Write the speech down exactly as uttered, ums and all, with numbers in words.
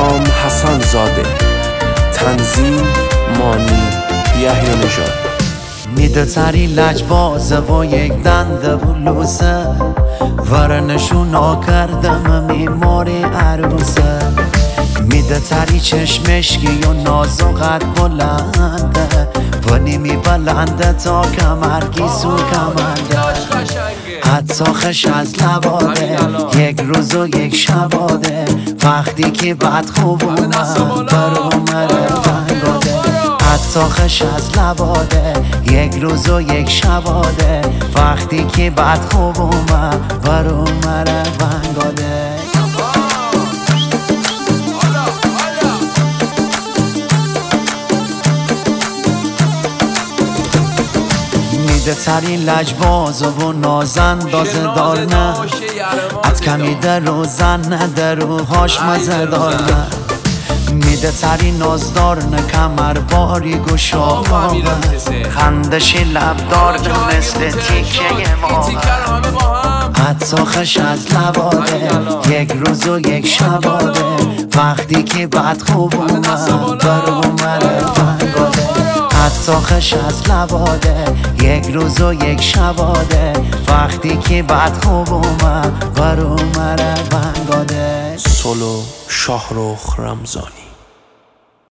نام حسن زاده، تنظیم مانی یحیی نژاد. میده تری لجبازه و یک دنده و لوسه، ورنشونا کردم میماری عروسه. میده تری چشمشگی و ناز و قد بلنده، و نیمی بلنده تا کمرگی سو کمنده. حتی خش از لباده، یک روز و یک شباده، وقتی که بد خوب اومد بر اومره بنگاده. حتی خش از لباده، یک روز و یک شباده، وقتی که بد خوب اومد بر اومره بنگاده. میده تری لجباز و نازندازه دار نه، ات کمی در و زن نده روهاش مزه دار نه. میده تری نازدار نه، کمر باری گشاده، خندشی لبدار نه مثل تیکه ما. حتی خش از لباده، یک روز و یک شباده، وقتی که بد خوب اومد بر اومره بنگاده. حتی خش از لباده، یک روز و یک شباده، وقتی که بد خوب اومد بر اومره بنگاده. سولو شاهرخ رمضانی.